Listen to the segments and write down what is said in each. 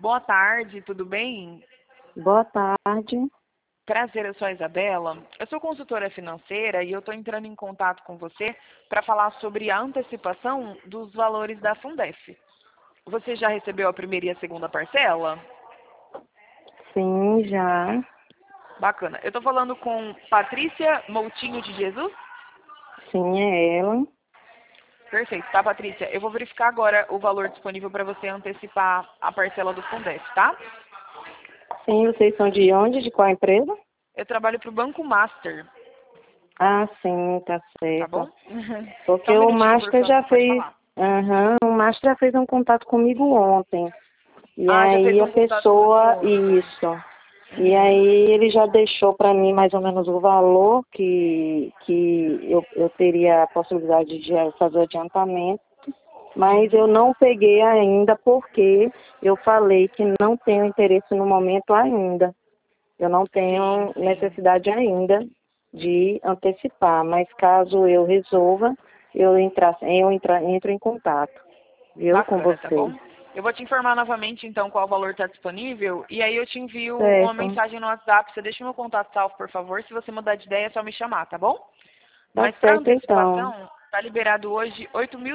Boa tarde, tudo bem? Boa tarde. Prazer, eu sou a Isabela. Eu sou consultora financeira e eu estou entrando em contato com você para falar sobre a antecipação dos valores da Fundef. Você já recebeu a primeira e a segunda parcela? Sim, já. Bacana. Eu estou falando com Patrícia Moutinho de Jesus? Sim, é ela. Perfeito, tá, Patrícia? Eu vou verificar agora o valor disponível para você antecipar a parcela do Fundef, tá? Sim, vocês são de onde? De qual empresa? Eu trabalho para o Banco Master, Ah, sim, tá tá certo. bom? Só Porque um o minutinho, por Master favor, já pode fez. falar. O Master já fez um contato comigo ontem. E Ah, já fez aí a um contato com você pessoa. ontem. Isso. E aí ele já deixou para mim mais ou menos o valor que eu teria a possibilidade de fazer o adiantamento. Mas eu não peguei ainda porque eu falei que não tenho interesse no momento ainda. Eu não tenho Sim. necessidade ainda de antecipar, mas caso eu resolva, entro em contato, viu, com Bacana, tá vocês. bom? Eu vou te informar novamente, então, qual valor está disponível. E aí eu te envio uma Certo. mensagem no WhatsApp. Você deixa o meu contato salvo, por favor. Se você mudar de ideia, é só me chamar, tá bom? Tá Mas para certo, então. antecipação, tá liberado hoje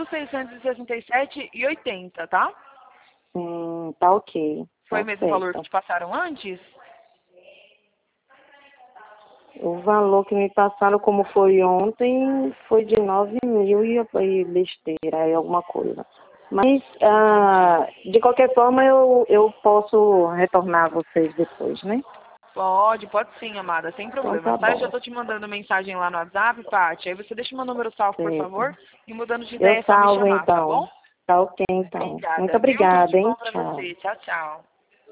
8.667,80, tá? Tá ok. Foi o Tá mesmo valor que certo. te passaram antes? O valor que me passaram, como foi ontem, foi de 9.000 e besteira, aí alguma coisa. Mas, Entendi. de qualquer forma, eu posso retornar a vocês depois, né? Pode sim, amada, sem Então problemas, tá tá? Eu já bom. tô te mandando mensagem lá no WhatsApp, Paty. Aí você deixa meu número salvo, por Certo. favor. E mudando de Eu ideia, é só me salvo chamar, tá bom? então. Tá ok então. Muito Obrigada, viu? Tudo de obrigada, bom hein? pra Tchau. você. Tchau, tchau.